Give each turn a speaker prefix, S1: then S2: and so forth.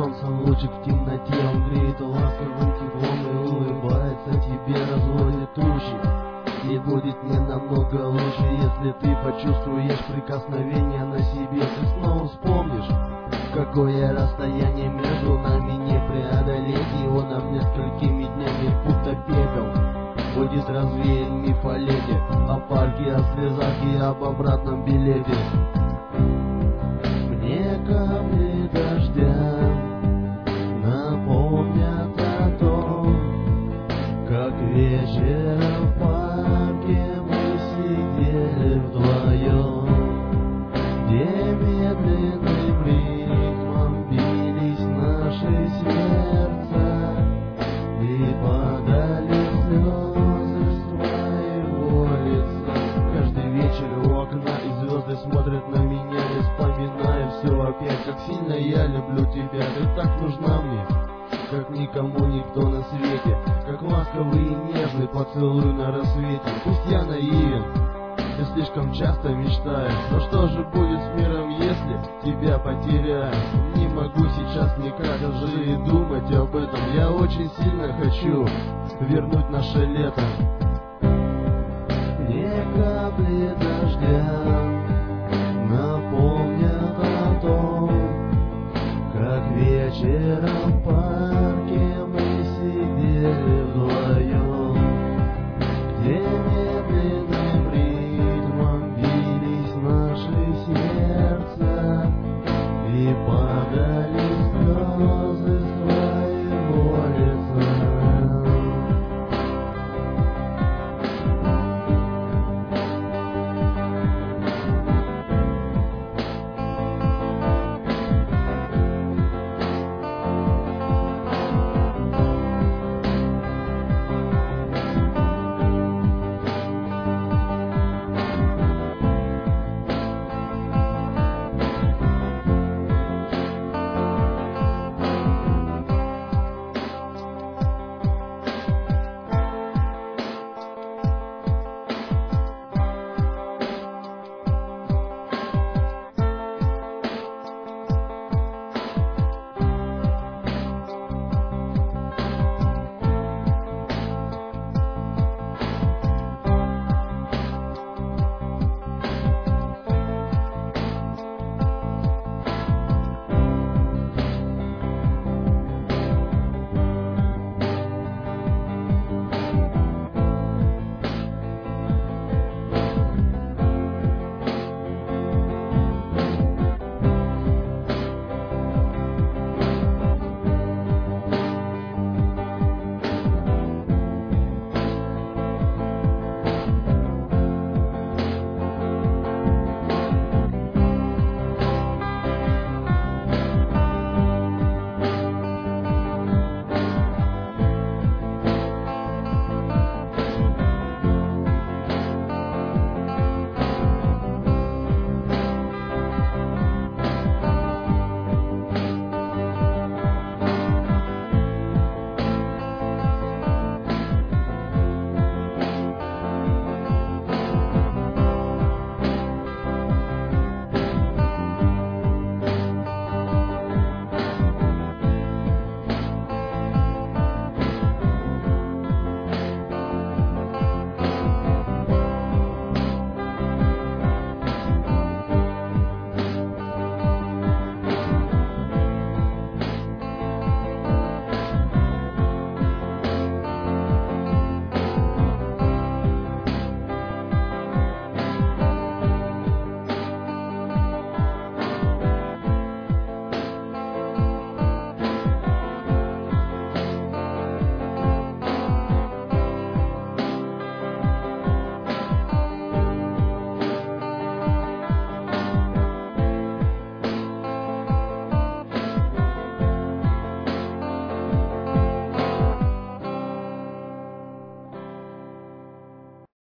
S1: солнца лучик в темноте, он греет ласковым теплом и улыбается тебе, разводит тучи. И будет мне намного лучше, если ты почувствуешь прикосновение на себе. Ты снова вспомнишь, какое расстояние между нами не преодолеть. И он об несколькими днями будто бегал. Будет развеян миф о лете, о парке, о слезах и об обратном билете. Мне капли дождя напомнят о том, как вечером в парке мы сидели вдвоем, где медленным ритмом бились наши сердца и падали слезы своего лица. Каждый вечер у окна и звезды смотрят на меня, и вспоминая все опять, как сильно я люблю тебя. Ты так нужна мне, как никому никто на свете, как ласковый и нежный поцелуй на рассвете. Пусть я наивен, ты слишком часто мечтаешь, но что же будет с миром, если тебя потеряю? Не могу сейчас никак даже и думать об этом. Я очень сильно хочу вернуть наше лето. Мне капли дождя напомнят о том, как вечером